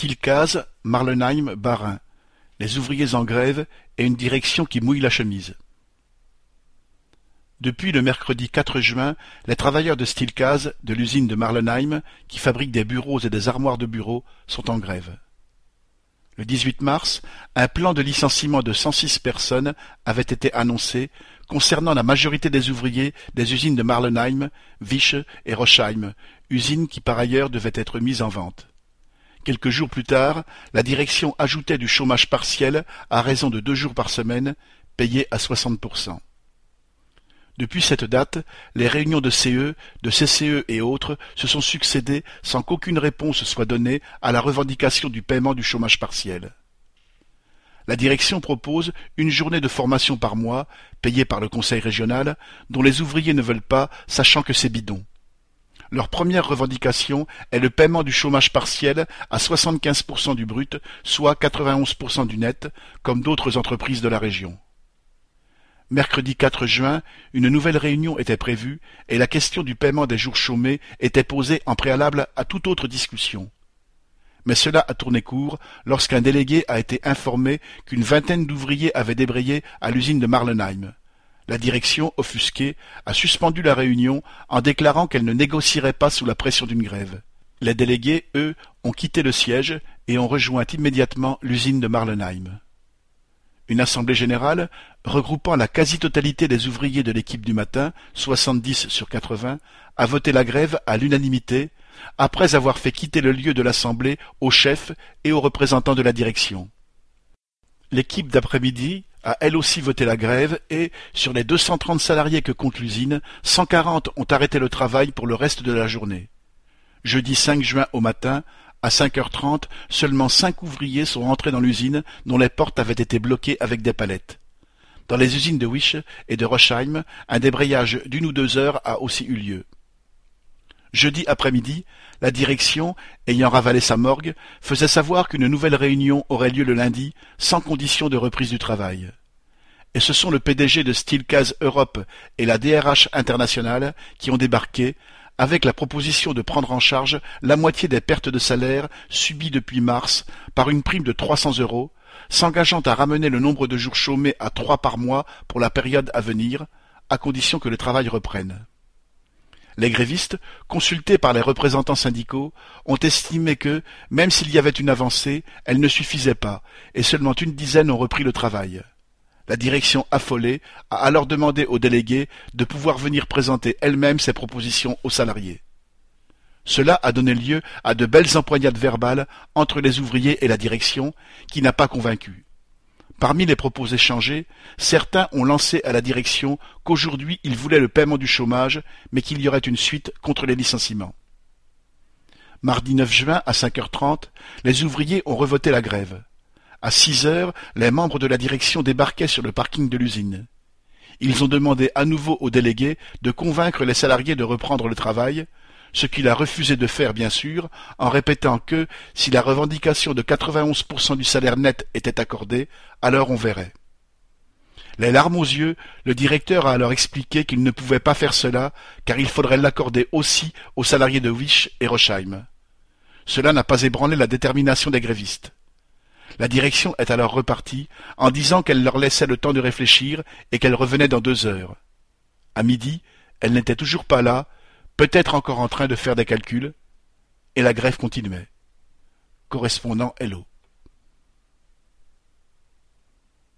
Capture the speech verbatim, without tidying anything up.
Stillcase, Marlenheim, Bas-Rhin. Les ouvriers en grève et une direction qui mouille la chemise. Depuis le mercredi quatre juin, les travailleurs de Stillcase, de l'usine de Marlenheim, qui fabrique des bureaux et des armoires de bureaux, sont en grève. Le dix-huit mars, un plan de licenciement de cent six personnes avait été annoncé concernant la majorité des ouvriers des usines de Marlenheim, Wische et Rosheim, usines qui par ailleurs devaient être mises en vente. Quelques jours plus tard, la direction ajoutait du chômage partiel à raison de deux jours par semaine, payé à soixante pour cent. Depuis cette date, les réunions de C E, de C C E et autres se sont succédé sans qu'aucune réponse soit donnée à la revendication du paiement du chômage partiel. La direction propose une journée de formation par mois, payée par le conseil régional, dont les ouvriers ne veulent pas, sachant que c'est bidon. Leur première revendication est le paiement du chômage partiel à soixante-quinze pour cent du brut, soit quatre-vingt-onze pour cent du net, comme d'autres entreprises de la région. Mercredi quatre juin, une nouvelle réunion était prévue et la question du paiement des jours chômés était posée en préalable à toute autre discussion. Mais cela a tourné court lorsqu'un délégué a été informé qu'une vingtaine d'ouvriers avaient débrayé à l'usine de Marlenheim. La direction, offusquée, a suspendu la réunion en déclarant qu'elle ne négocierait pas sous la pression d'une grève. Les délégués, eux, ont quitté le siège et ont rejoint immédiatement l'usine de Marlenheim. Une assemblée générale, regroupant la quasi-totalité des ouvriers de l'équipe du matin, soixante-dix sur quatre-vingts, a voté la grève à l'unanimité, après avoir fait quitter le lieu de l'assemblée au chef et aux représentants de la direction. L'équipe d'après-midi a elle aussi voté la grève et, sur les deux cent trente salariés que compte l'usine, cent quarante ont arrêté le travail pour le reste de la journée. Jeudi cinq juin au matin, à cinq heures trente, seulement cinq ouvriers sont rentrés dans l'usine dont les portes avaient été bloquées avec des palettes. Dans les usines de Wische et de Rosheim, un débrayage d'une ou deux heures a aussi eu lieu. Jeudi après-midi, la direction, ayant ravalé sa morgue, faisait savoir qu'une nouvelle réunion aurait lieu le lundi, sans condition de reprise du travail. Et ce sont le P D G de Stillcase Europe et la D R H internationale qui ont débarqué, avec la proposition de prendre en charge la moitié des pertes de salaire subies depuis mars par une prime de trois cents euros, s'engageant à ramener le nombre de jours chômés à trois par mois pour la période à venir, à condition que le travail reprenne. Les grévistes, consultés par les représentants syndicaux, ont estimé que, même s'il y avait une avancée, elle ne suffisait pas, et seulement une dizaine ont repris le travail. La direction affolée a alors demandé aux délégués de pouvoir venir présenter elle-même ses propositions aux salariés. Cela a donné lieu à de belles empoignades verbales entre les ouvriers et la direction, qui n'a pas convaincu. Parmi les propos échangés, certains ont lancé à la direction qu'aujourd'hui ils voulaient le paiement du chômage, mais qu'il y aurait une suite contre les licenciements. Mardi neuf juin à cinq heures trente, les ouvriers ont revoté la grève. À six heures, les membres de la direction débarquaient sur le parking de l'usine. Ils ont demandé à nouveau aux délégués de convaincre les salariés de reprendre le travail, ce qu'il a refusé de faire bien sûr, en répétant que, si la revendication de quatre-vingt-onze pour cent du salaire net était accordée, alors on verrait. Les larmes aux yeux, le directeur a alors expliqué qu'il ne pouvait pas faire cela, car il faudrait l'accorder aussi aux salariés de Wische et Rosheim. Cela n'a pas ébranlé la détermination des grévistes. La direction est alors repartie en disant qu'elle leur laissait le temps de réfléchir et qu'elle revenait dans deux heures. À midi, elle n'était toujours pas là, peut-être encore en train de faire des calculs, et la grève continuait. Correspondant Hello.